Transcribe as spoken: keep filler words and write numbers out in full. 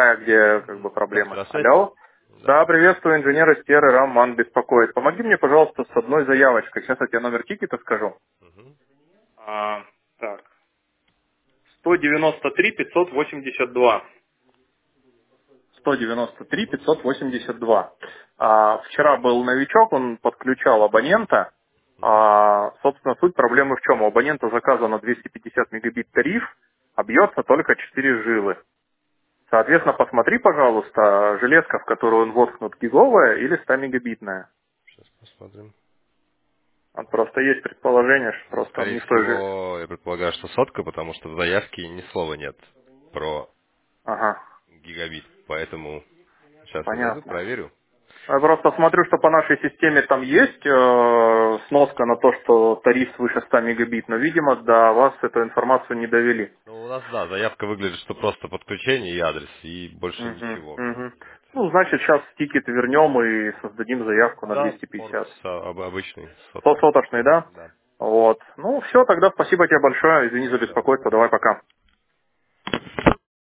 где как бы проблема. Здравствуйте. Алло. Да. Да, приветствую, инженер из Терры, Роман беспокоит. Помоги мне, пожалуйста, с одной заявочкой. Сейчас я тебе номер тикета скажу. Мгм. А, так. сто девяносто три пятьсот восемьдесят два. сто девяносто три пятьсот восемьдесят два. А, вчера был новичок, он подключал абонента. Мгм. А, собственно, суть проблемы в чем? У абонента заказано двести пятьдесят мегабит тариф, а бьется только четыре жилы. Соответственно, посмотри, пожалуйста, железка, в которую он воткнут, гиговая или ста мегабитная. Сейчас посмотрим. Вот просто есть предположение, что Ну, просто он скорее не в той же... всего, я предполагаю, что сотка, потому что в заявке ни слова нет про Ага, гигабит. Поэтому сейчас я зайду, понятно. проверю. Я просто смотрю, что по нашей системе там есть э, сноска на то, что тариф свыше ста мегабит, но, видимо, до вас эту информацию не довели. Ну, у нас, да, заявка выглядит, что просто подключение и адрес, и больше Мгм, ничего. мгм. Вот. Ну, значит, сейчас тикет вернем и создадим заявку на Да, двести порт пятьдесят. со- об- обычный, сто сотка. соточный, да? Да. Вот. Ну, все, тогда спасибо тебе большое. Извини за Все. беспокойство. Давай, пока.